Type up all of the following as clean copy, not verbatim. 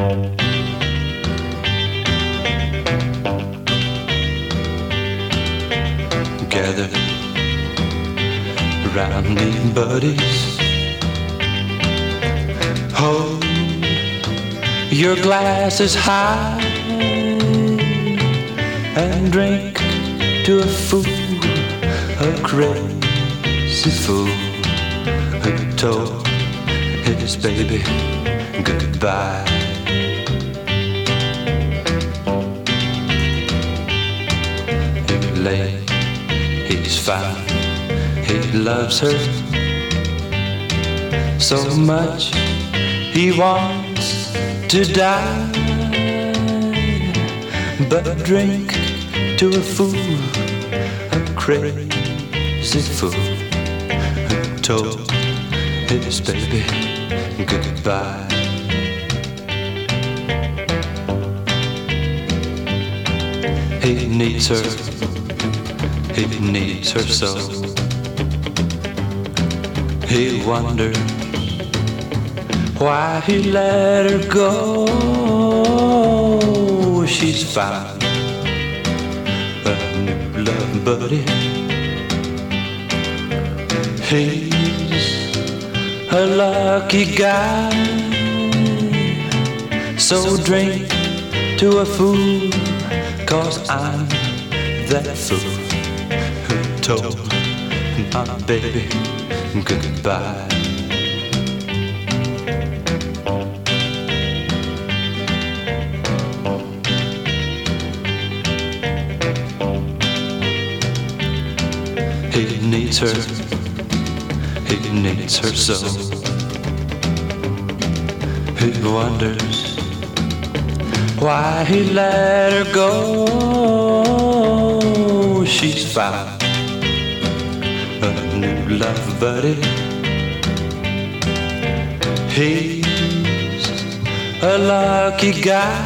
Gather around me, buddies. Hold your glasses high and drink to a fool, a crazy fool who told his baby goodbye. He lay, he's found, he loves her so much he wants to die, but drink to a fool, a crazy fool who told his baby goodbye. He needs her, he needs her so. He wonders why he let her go. She's found a new love buddy. He's a lucky guy. So drink to a fool, 'cause I'm that fool who told my baby goodbye. He needs her, he needs her so. He wonders why he let her go. She's found a new love buddy. He's a lucky guy.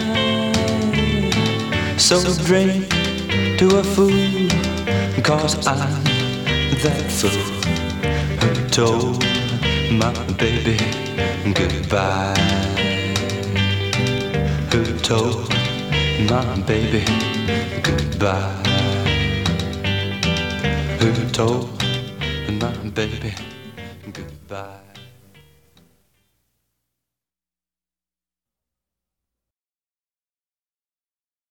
So drink to a fool, 'cause I'm that fool who told my baby goodbye. Who told my baby goodbye. Who told my baby goodbye.